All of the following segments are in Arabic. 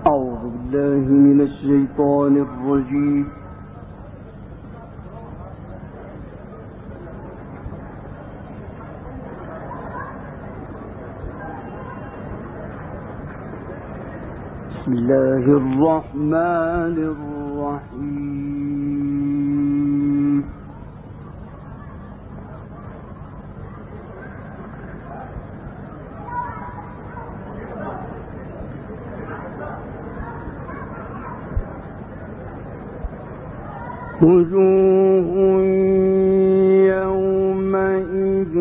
أعوذ بالله من الشيطان الرجيم. بسم الله الرحمن الرحيم. وجوه يومئذ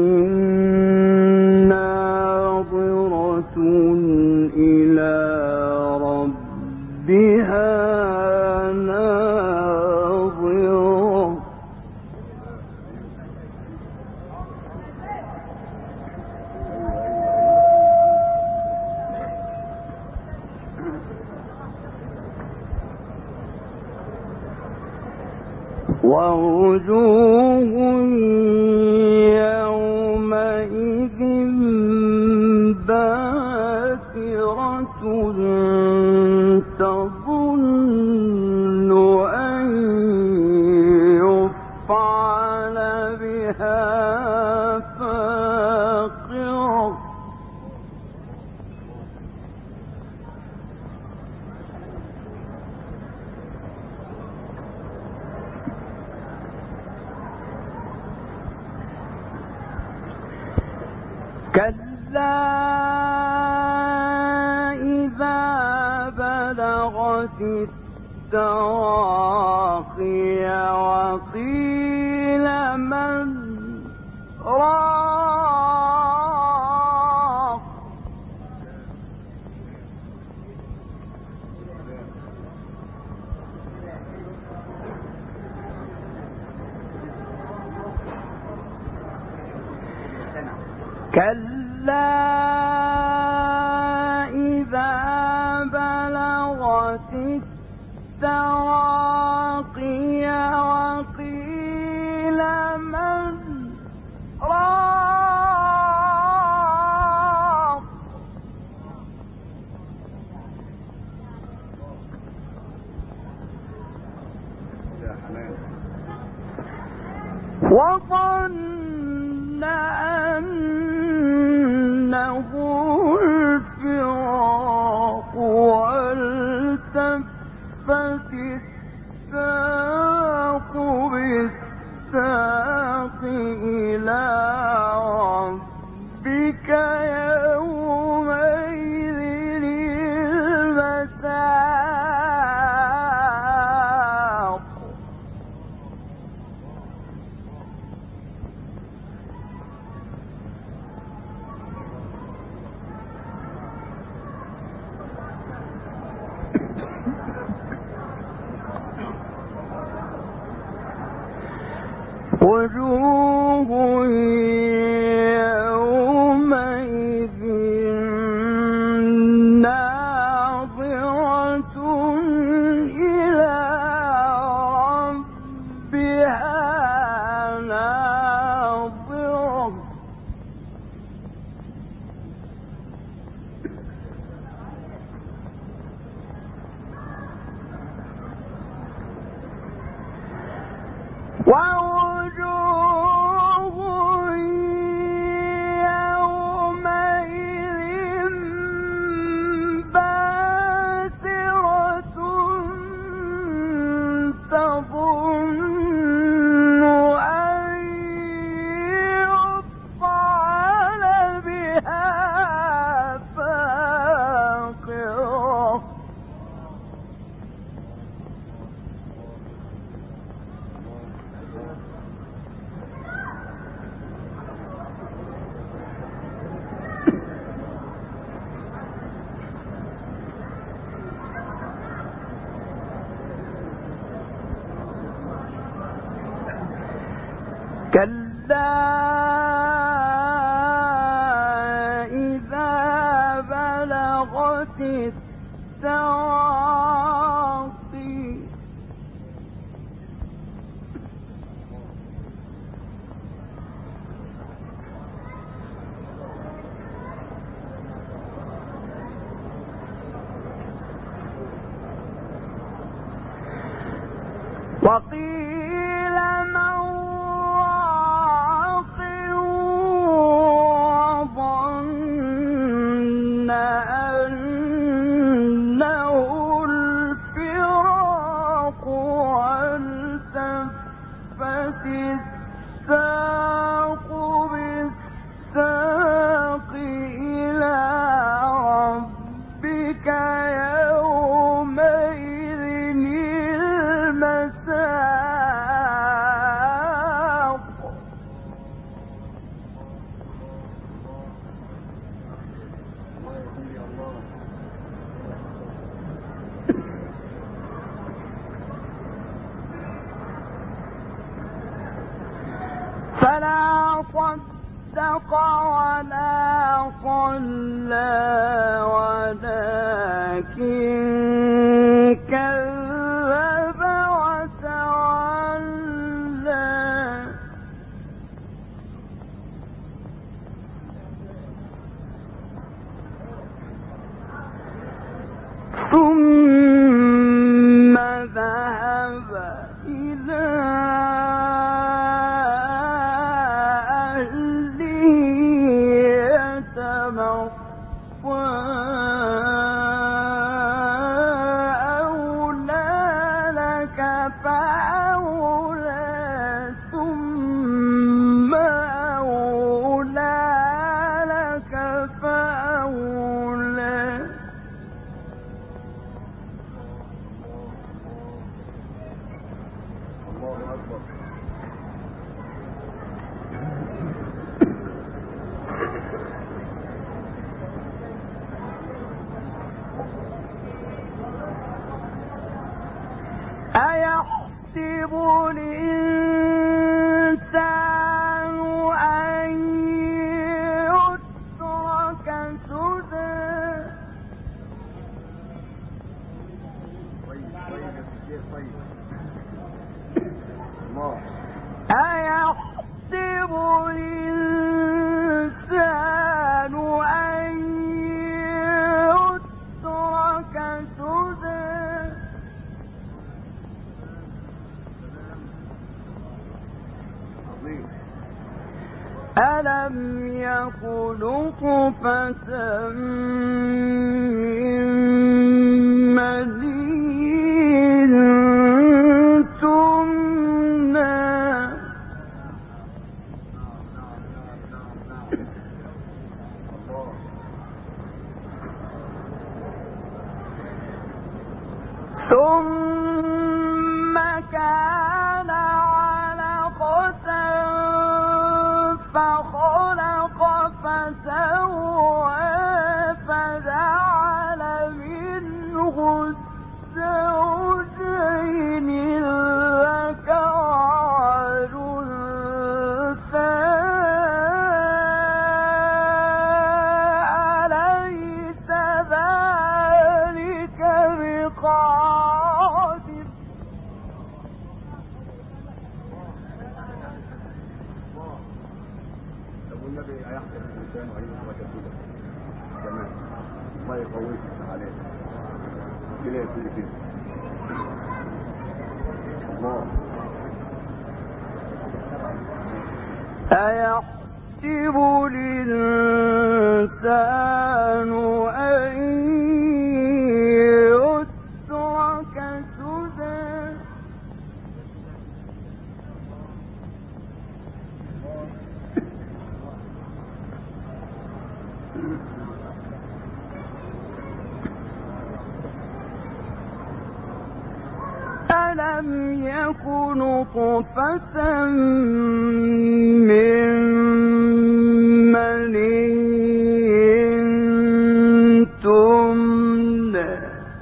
ناظرة إلى ربها ناظرة ووجوه يومئذ باسرة تظن أن يفعل بها فاقرة كلا إذا بلغت التراقي وقيل من راق كلا إذا بلغت التراقي وقيل من راق وظن أنه الفراق والتفت الساق بالساق إلى ربك يومئذ المساق وجوه يومئذ ناظرة إلى ربها ناظرة ووجوه يومئذ باسرة تظن أن يفعل بها فاقرة كلا إذا بلغت التراقي وقيل من راق وظن أنه الفراق والتفت الساق بالساق إلى ربك يومئذ المساق. فلا صدق ولا صلى ولكن كذب وتولى ثم ذهب إلى أيحسب الإنسان أن يترك سدى أيحسب الإنسان أن يترك سدى ألم يك نطفة من مني تمنى ثم كان علقة فخلق فسوى فجعل منه الزوجين الذكر والأنثى أليس ذلك بقادر والنبي هيحكم الانسان وهيبقى كده تمام الله يقويك عليه كده يكون كده الله أيحسب الإنسان أن يترك سدى ألم يك نطفة من مني تمنى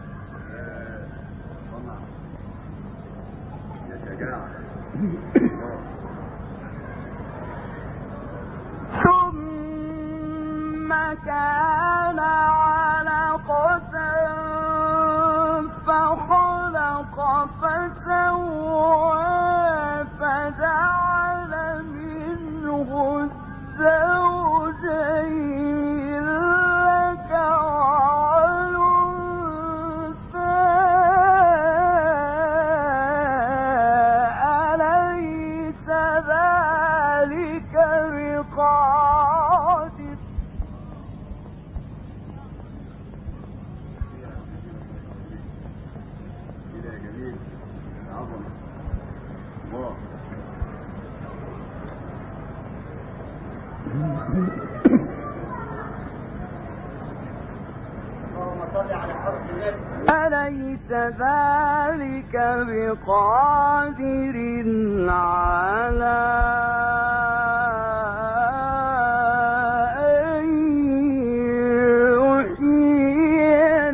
ثم كان علقة فخلق فسوى فجعل منه الزوجين الذكر والأنثى جميل عظمة الله. أليس ذلك بقادر على أن يحيي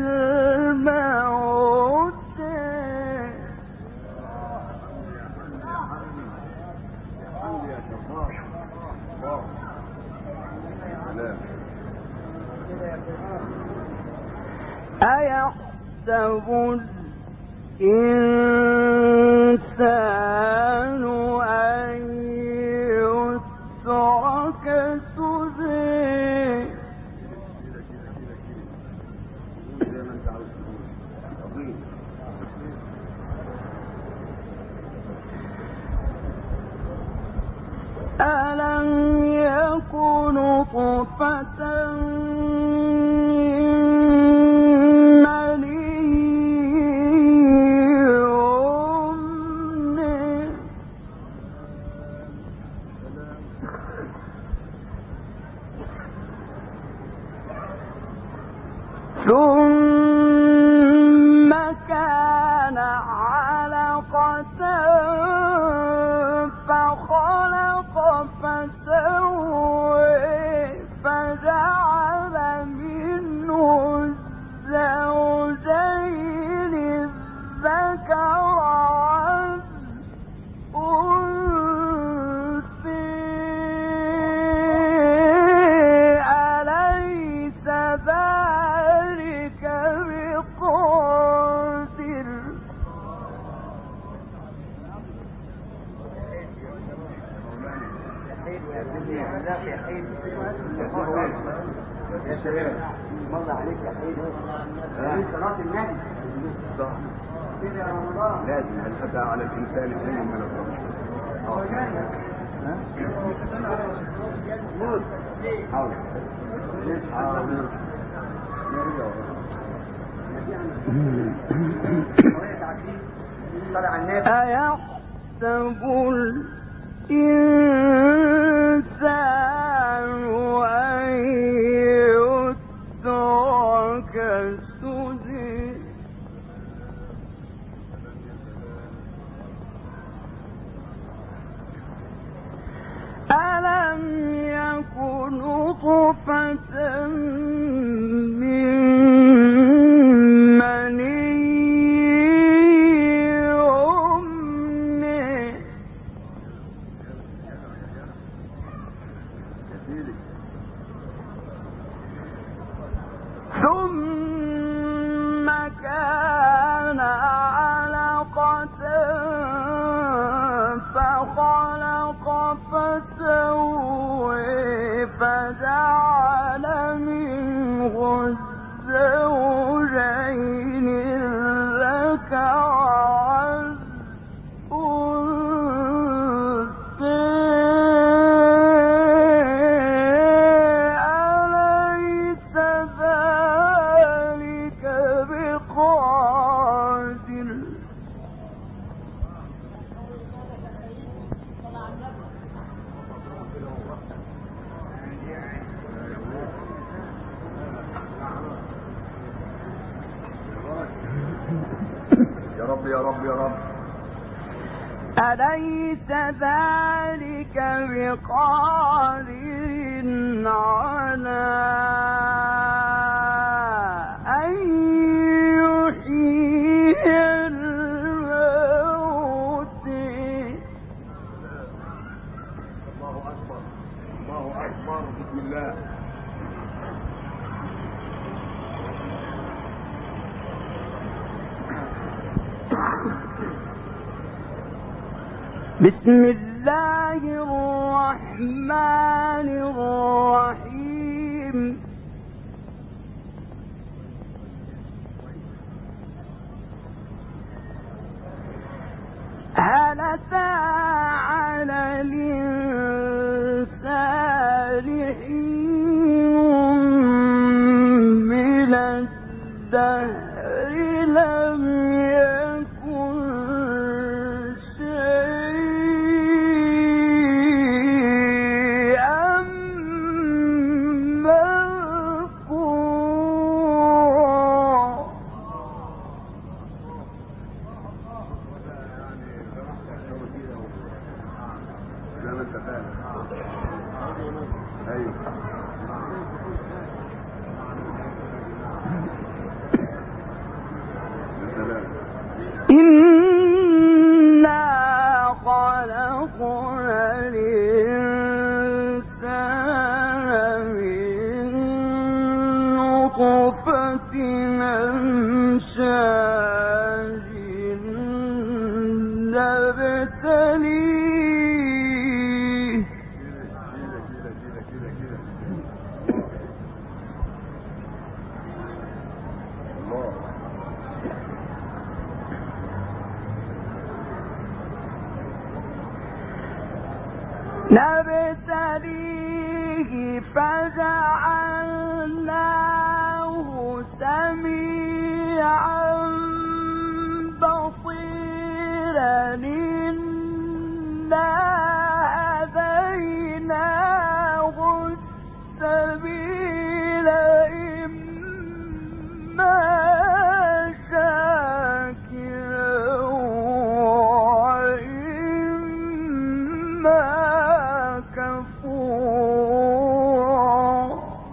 الموتى؟ يا جبار الله. أيحسب الإنسان أن يترك سدى؟ زي ما انت عاوز تقول. عظيم. ألم يكن نطفة ثم كان علقة فخلق فسوى فجعل منه الزوجين الذكر والأنثى. أليس ذلك بقادر؟ مر عليك يا حبيبي صلاة النبي كده يا رمضان. لازم هل أتى على الإنسان حين من الرمضان. أيحسب الإنسان أن يترك سدى؟ ألم يكن نطفة من مني يمنى؟ ثم كان علقة فخلق فسوى فجعل منه الزوجين الذكر والأنثى. أليس ذلك بقادر؟ يا رب يا رب يا رب. أليس ذلك بقادر على أن يحيي الموتى؟ الله أكبر الله أكبر. بسم الله. بسم الله الرحمن الرحيم. هل أتى على الإنسان حين من الدهر لم يكن إنا خلقنا الإنسان من نطفة أمشاج نبتليه فجعلناه سميعا بصيرا إنا هديناه السبيل إما شاكرا وإما كفورا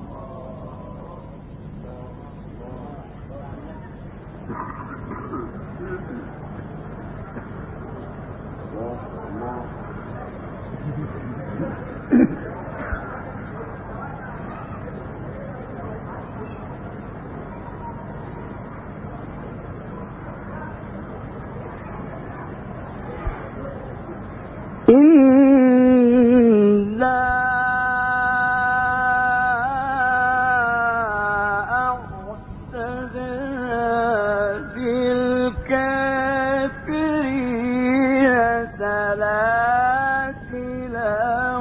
إنا أعتدنا للكافرين سلاسلا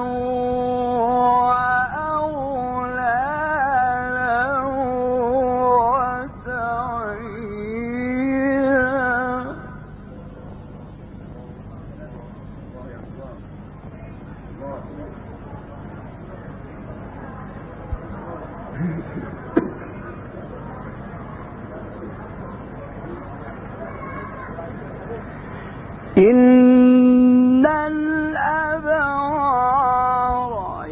وأغلالا وسعيرا إن الأبرار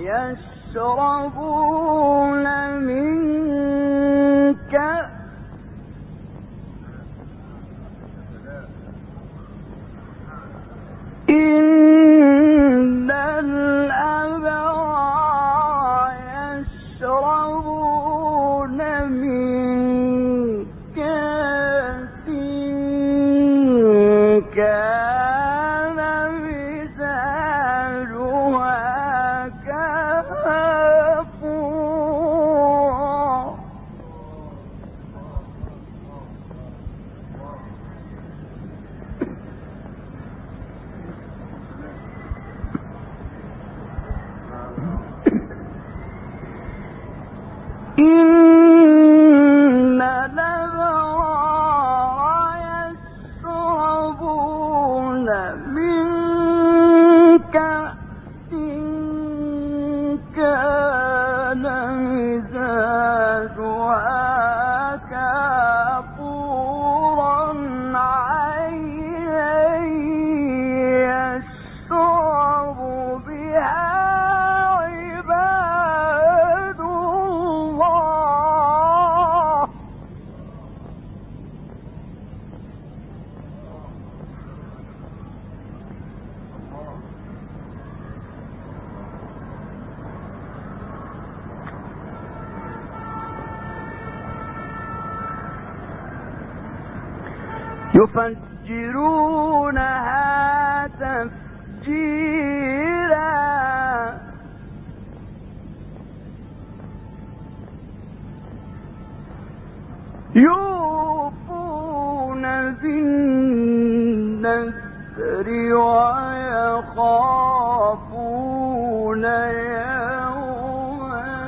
يشربون من كأس إن الأبرار يشربون من كأس كان مزاجها كافورا إن الأبرار يشربون من كأس كان مزاجها كافورا عينا يشرب بها عباد الله يفجرونها تفجيرا يوفون بالنذر ويخافون يوما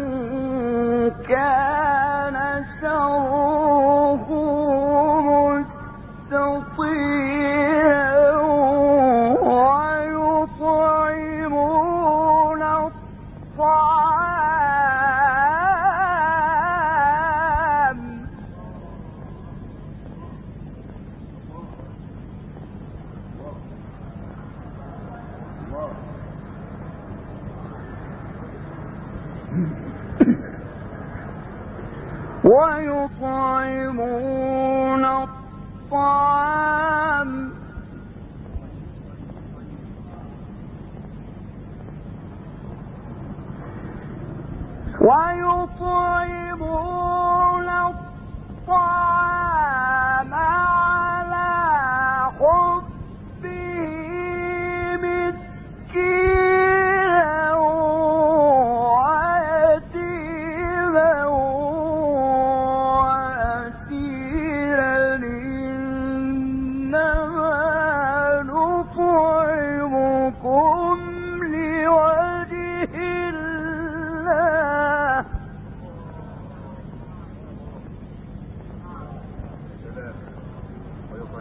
كان شره مستطيرا ويطعمون الطعام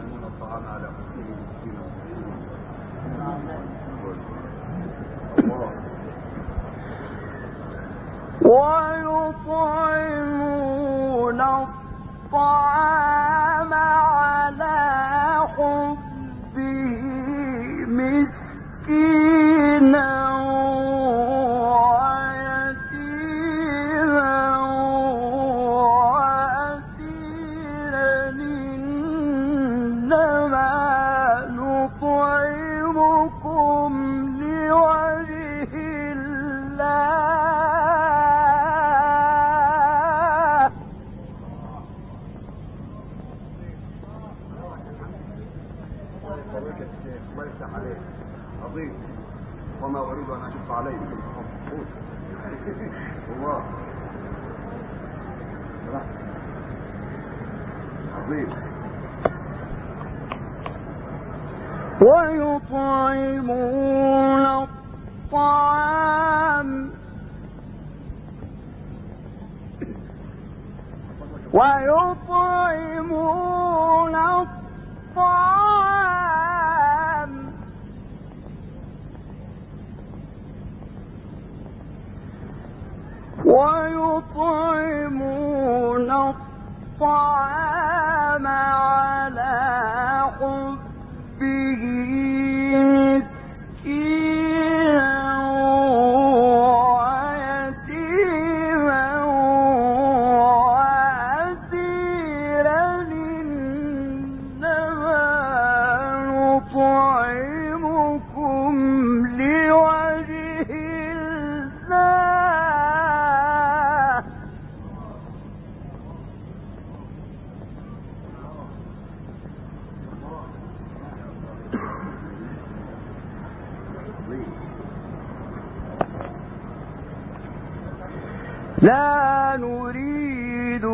ويطعمون الطعام على حبه مسكينا ويطعمون الطعام على حبه مسكينا ويتيما وأسيرا إنما نطعمكم لوجه عظيم وما أريد أن أشق عليكم الله عظيم. ويطعمون الطعام ويطعمون الطعام ويطعمون الطعام على حبه مسكينا ويتيما وأسيرا إنما نطعمكم لوجه لا نريد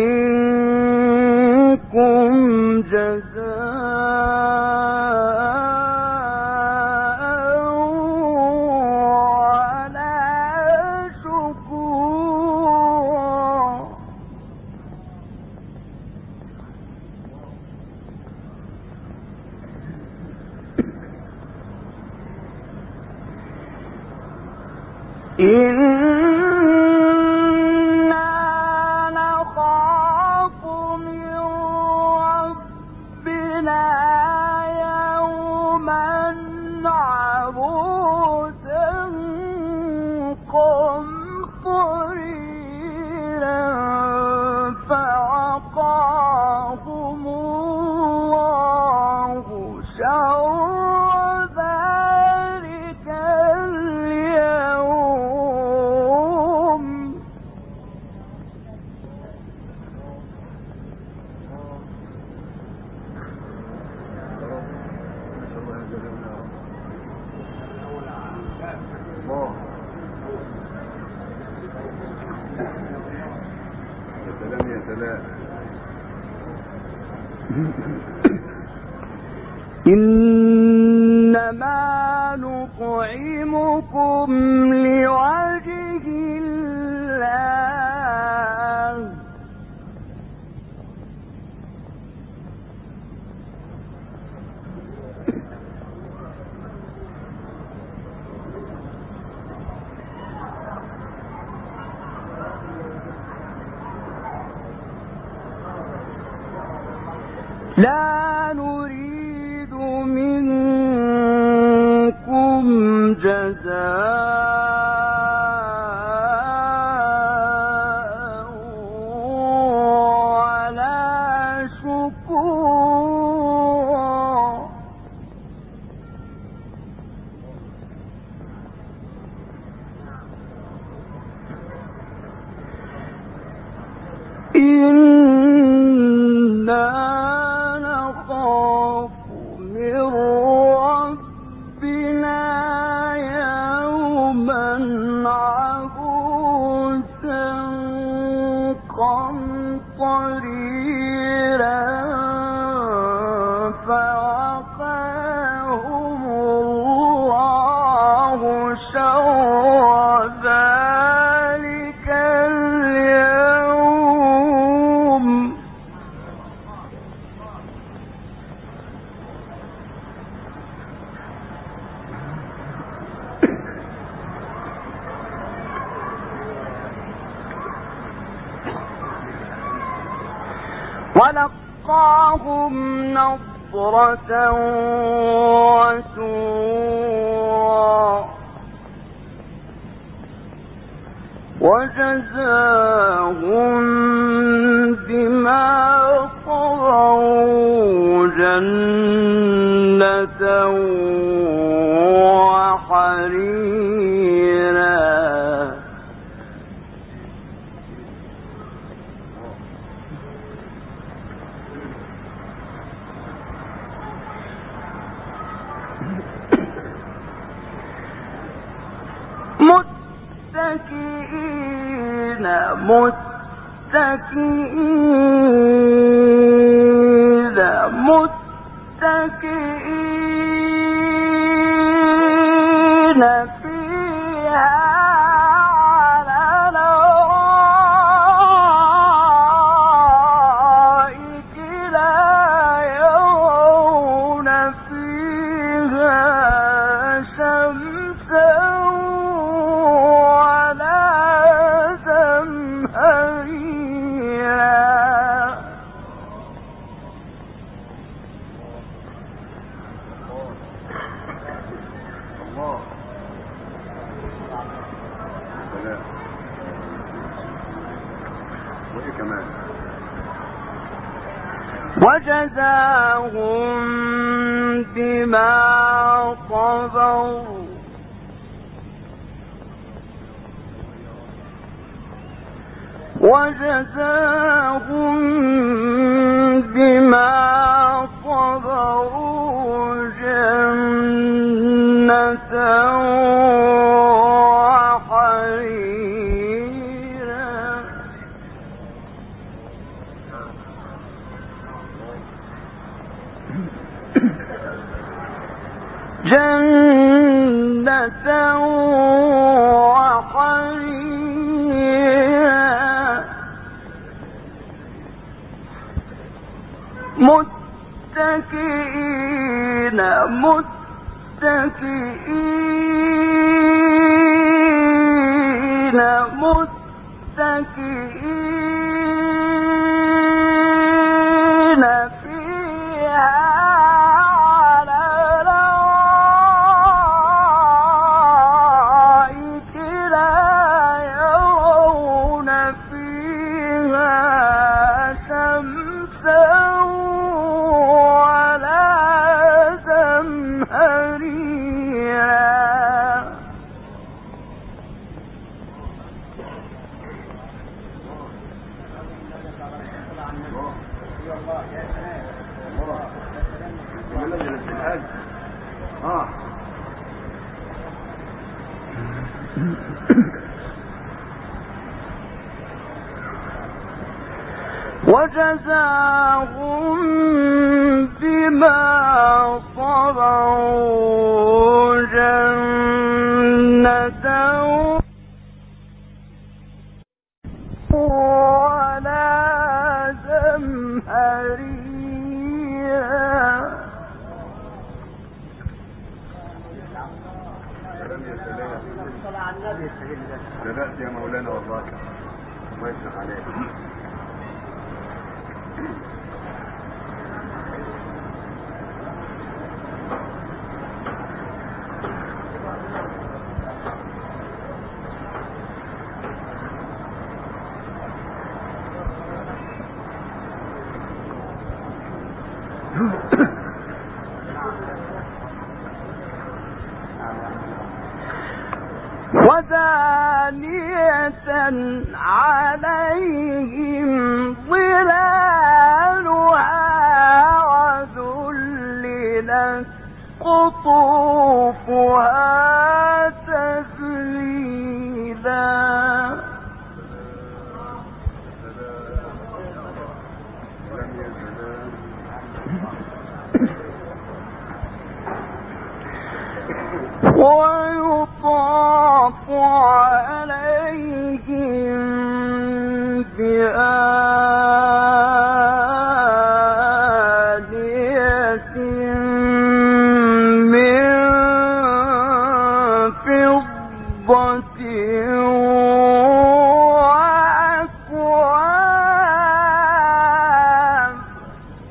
منكم جزاء ولا شكورا فوقاهم الله شر ذلك اليوم إنما نطعمكم لوجه الله لا نريد منكم جزاء ولا شكورا إنا نخاف من ربنا يوما عبوسا قمطريرا ولقاهم نضرة وسرورا وجزاهم بما صبروا جنة وحريرا متكئين فيها على الأرائك لا يرون فيها شمسا ولا زمهريرا وجزاهم بما صبروا جنة وحريرا متكئين فيها على الأرائك لا يرون فيها شمسا ولا زمهريرا وجزاهم بما صبروا جنة ولا زمهريرا بدأت يا مولانا والله الله يفتح عليك. ودانية عليهم ظلالها وذللت قطوفها تذليلا ويطاف عليهم بآنية من فضة وأكواب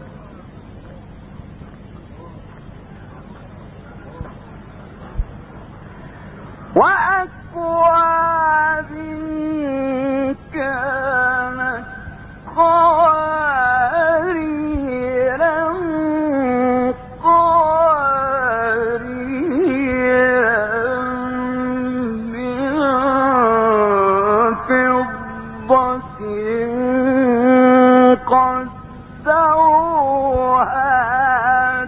قدروها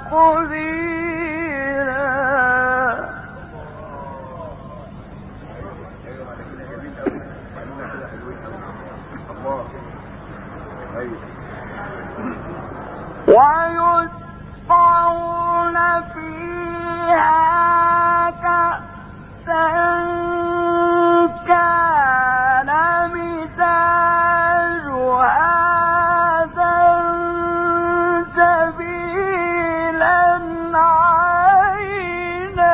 تقديرا. ويسقون فيها كأسا كان مزاجها زنجبيلا عينا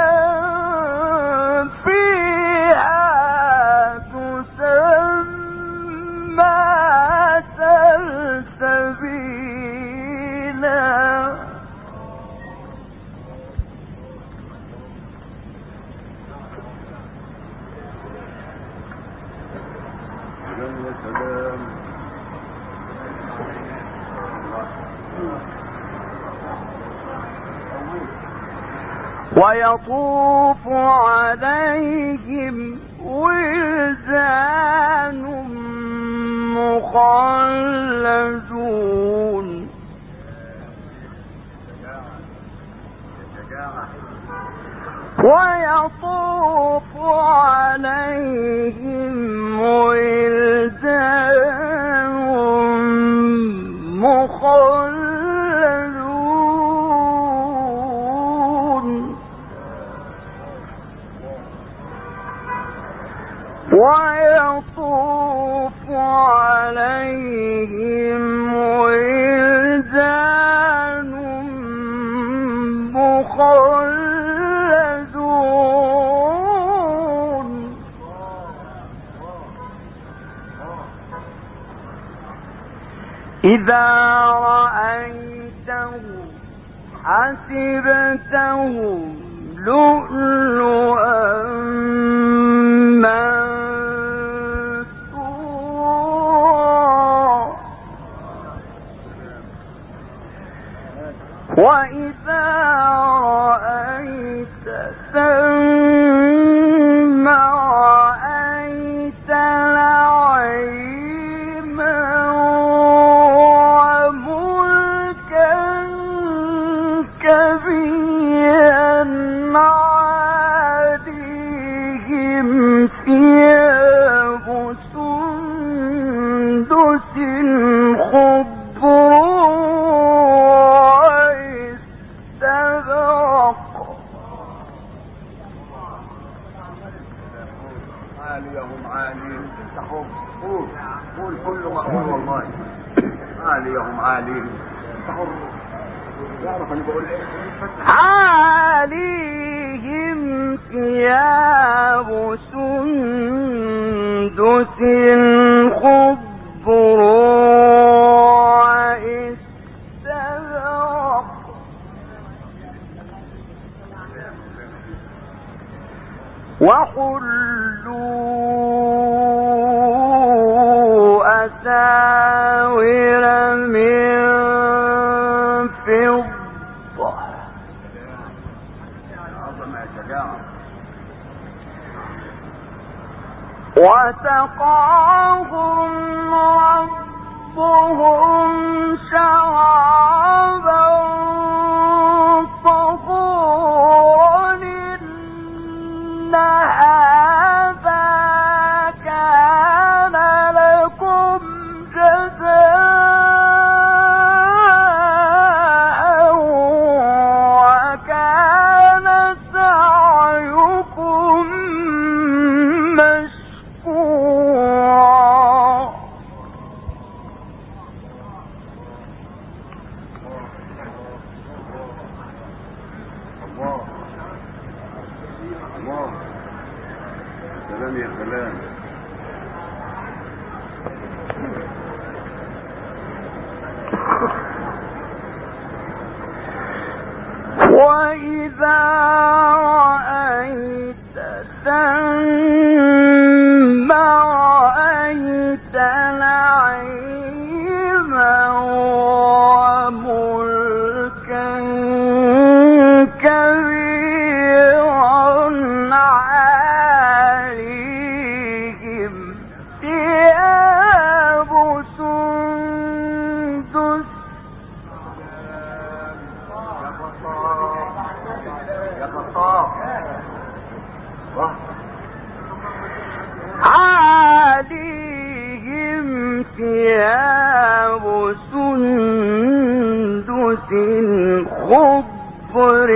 فيها تسمى سلسبيلا. ويطوف عليهم ولدان مخلدون ويطوف عليهم ولدان مخلدون ويطوف عليهم ولدان مخلدون إذا رأيتهم حسبتهم لؤلؤا منثورا وإذا رأيت ثم رأيت نعيما وملكا كبيرا عليهم ثياب سندس خضر عاليهم عالين. قول كل مقبول والله. عاليهم عالين. تعرف انا بقول ايه؟ عليهم ثياب سندس خضر واستبرق وحلوا أساور من فضة وسقاهم ربهم شرابا طهورا إن هذا كان لكم جزاء وكان سعيكم مشكورا. سلام يا سلام. وإذا رأيت ثم رأيت نعيما وملكا كبيرا عاليهم خضر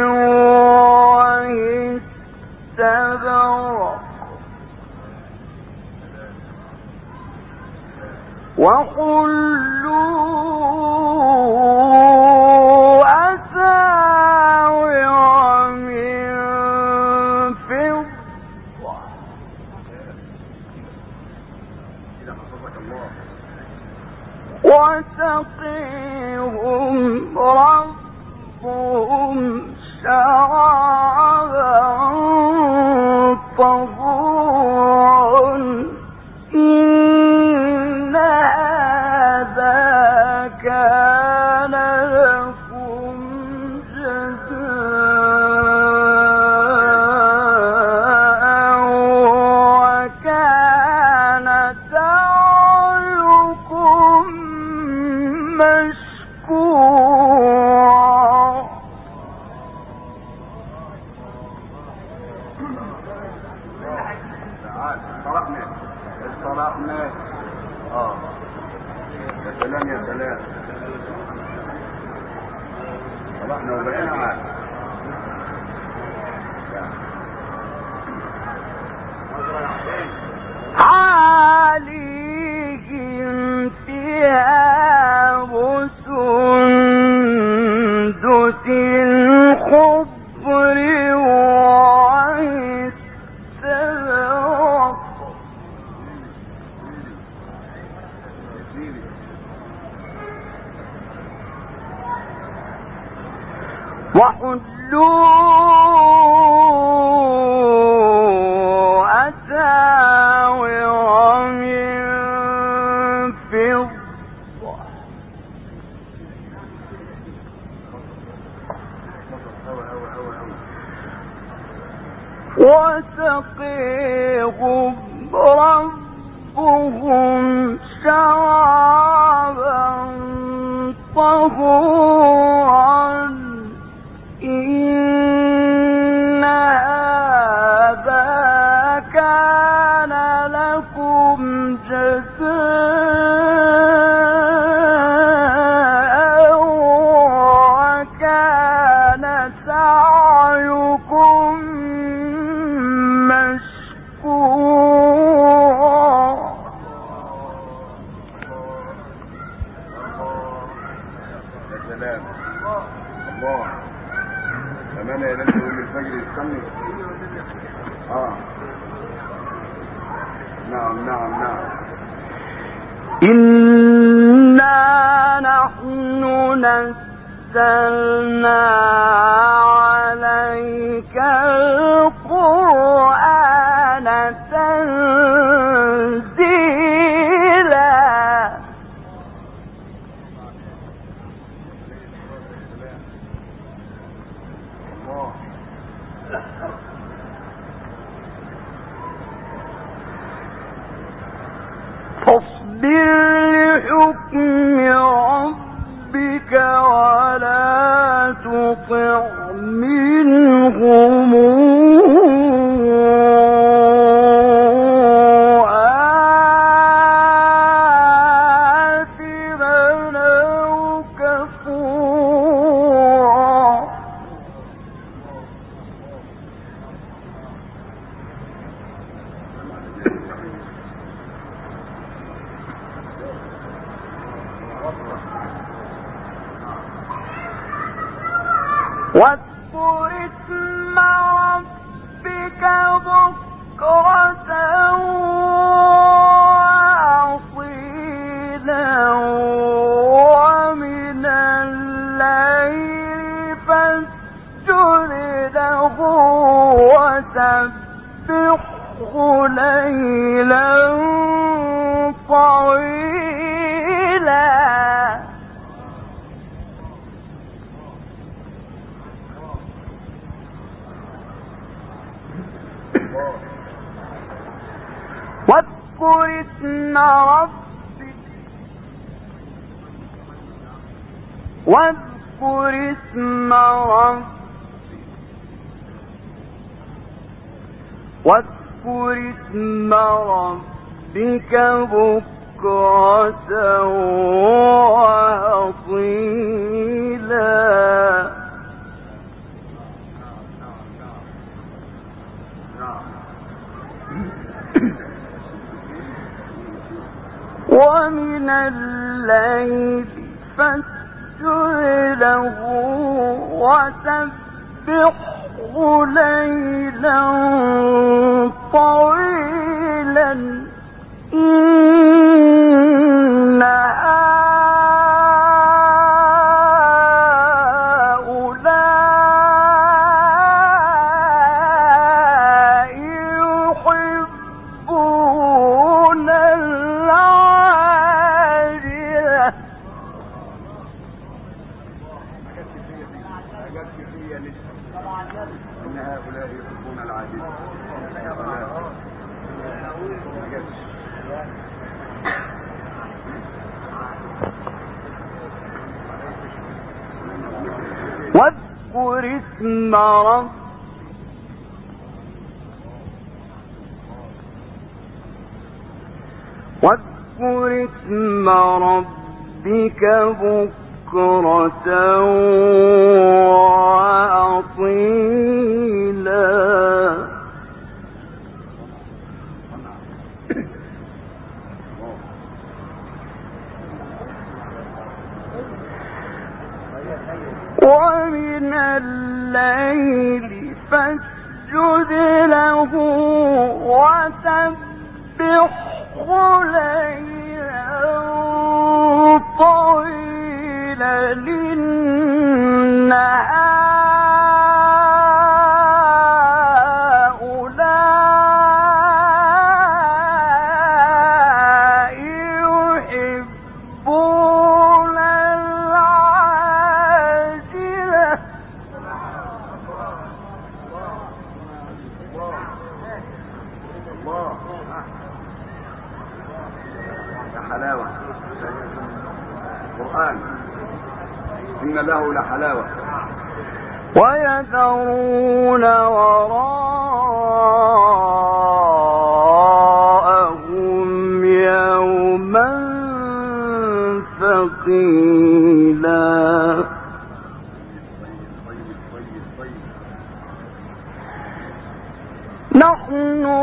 واستبرق وحلوا أساور من فضة وسقيهم ربهم شرابا طهورا إن هذا كان لكم جزاء وكان سعيكم مشكورا. اصطلحنا يا سلام يا سلام اصطلحنا وبقينا عاد عليهم ثياب سندس خضر واستبرق وحلوا أساور من فضة وسقيهم ربهم شرابا طهورا إن هذا كان لكم جزاء وكان سعيكم مشكورا. يا سلام الله أمانة يا لازم يوم الفجر يستني نعم إنا نحن نزلنا عليك القرآن تنزيلا فاصبر لحكم ربك ولا تطع منهم آثما أو كفورا. واذكر اسم ربك بكرة وأصيلا ومن الليل فاسجد له وسبحه ليلا طويلا. واذكر اسم ربك بكرة وأصيلا. ومن الليل فاسجد له وسبحه ليلا طويلا إن هؤلاء يحبون العاجلة. إن هؤلاء يحبون العاجلة. واذكر اسم ربك بكرة وأصيلا. ومن الليل فاسجد له وسبحه ليلا طويلا إن هؤلاء يحبون العاجلة. حلاوة القرآن إن له لحلاوة. ويذرون وراءهم يوما ثقيلا. نحن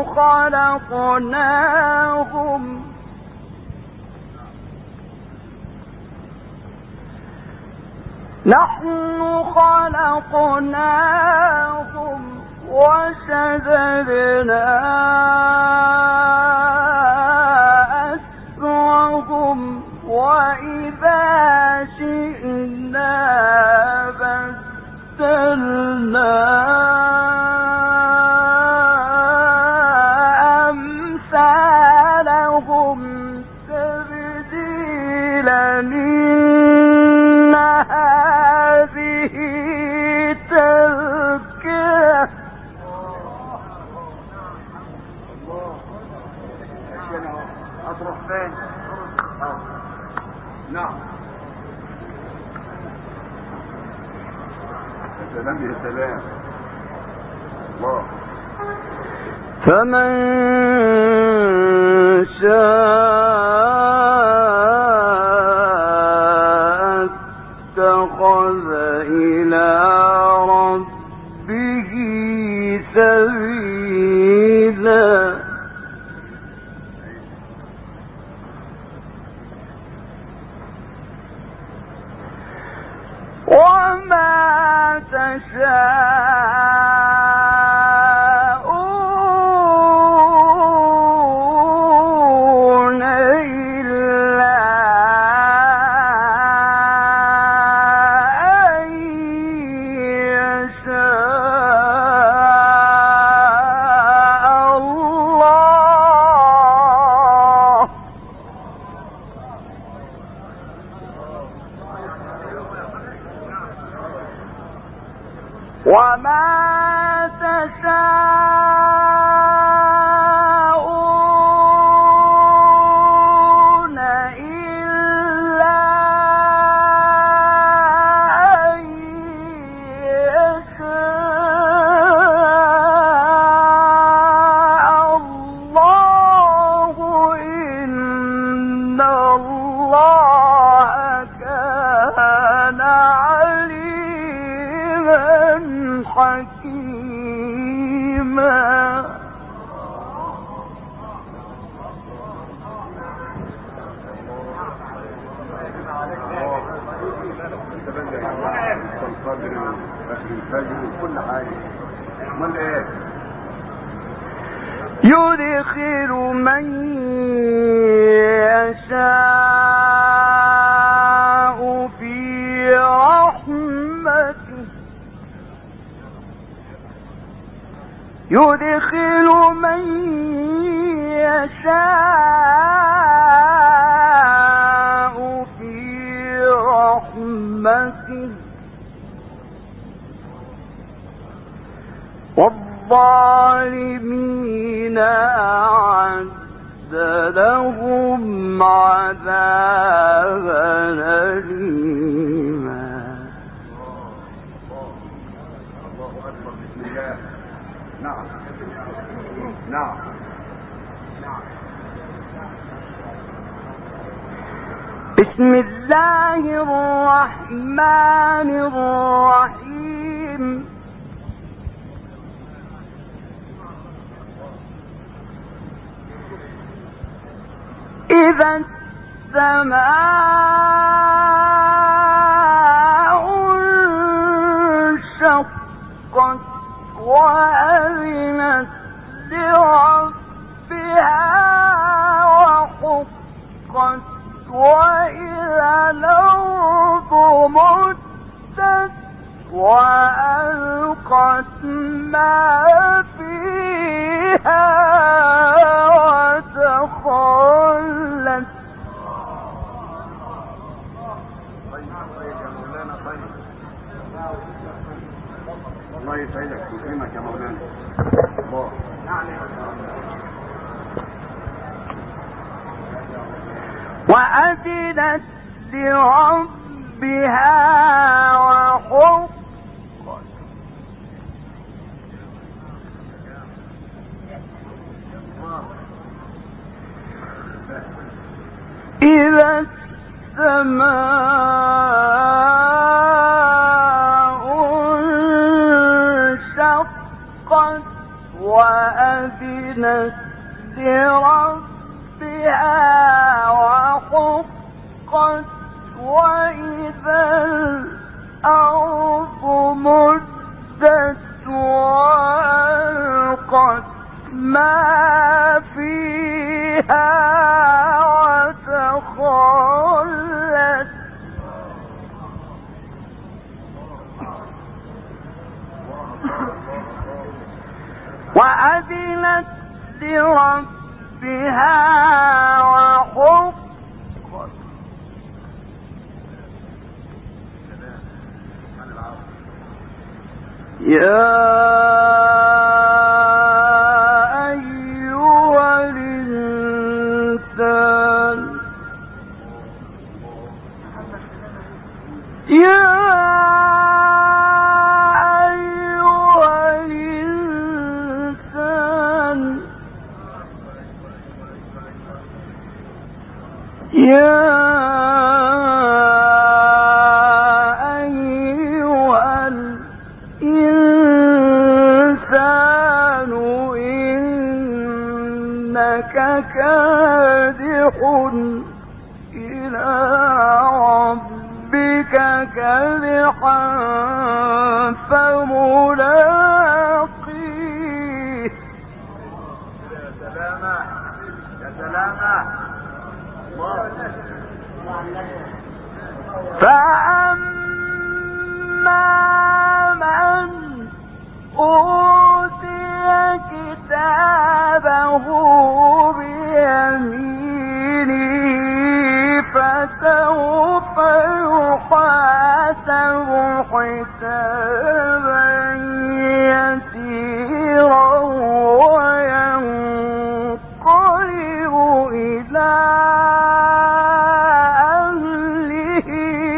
خلقناهم وشددنا أسرهم وإذا شئنا بدلنا أمثالهم تبديلا إن هذه تذكرة. أطرح فين؟ نعم. سلام يا سلام. الله. فمن شاء اتخذ إلى ربه سبيلا. وما تشاءون إلا أن يشاء الله. وما تشاءون إلا أن يشاء الله. إن الله كان عليما حكيما. القدر وفجر الفجر وكل حاجه. امال ايه؟ يدخل من يشاء في رحمته يدخل من يشاء في رحمته والظالمين أعد لهم عذابا أليما. الله اكبر. بسم الله. نعم نعم. بسم الله الرحمن الرحيم. إذا السماء انشقت وأذنت لربها وحقت وإذا الأرض مدت وألقت ما فيها وتخلت. الله يسعدك ويكرمك يا مولانا. الله. وأذنت لربها وحقت إذا السماء انشقت وأذنت لربها وحقت وإذا الأرض مدت وألقت ما فيها وتخلت. وأذنت لربها وحقت يا أيها الإنسان يا أيها الإنسان يا كادح إلى ربك كادحا فملاقيه. يا سلامة يا سلامة. فأما من أوتي كتابه بيمينه فسوف يحاسب حسابا يسيرا وينقلب إلى أهله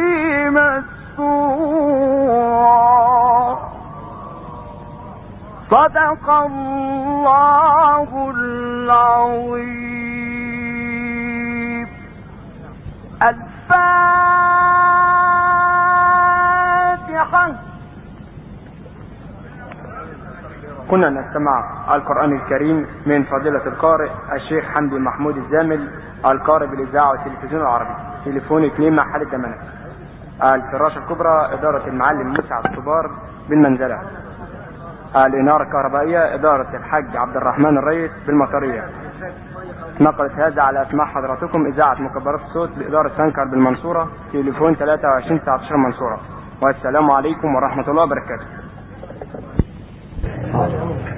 مسرورا. صدق الله العظيم. الفاتحة. كنا نستمع القرآن الكريم من فضيلة القارئ الشيخ حمدي محمود الزامل، القارئ بالإذاعة والتلفزيون العربي. تليفون 2 محل الدمنة. الفراشة الكبرى إدارة المعلم مسعد الصبار بالمنزلة. الإنارة الكهربائية إدارة الحاج عبد الرحمن الريس بالمطرية. نقلت هذا على أسماع حضراتكم إذاعة مكبرات الصوت بإدارة سنكر بالمنصورة، تليفون 23 19 منصورة. والسلام عليكم ورحمة الله وبركاته.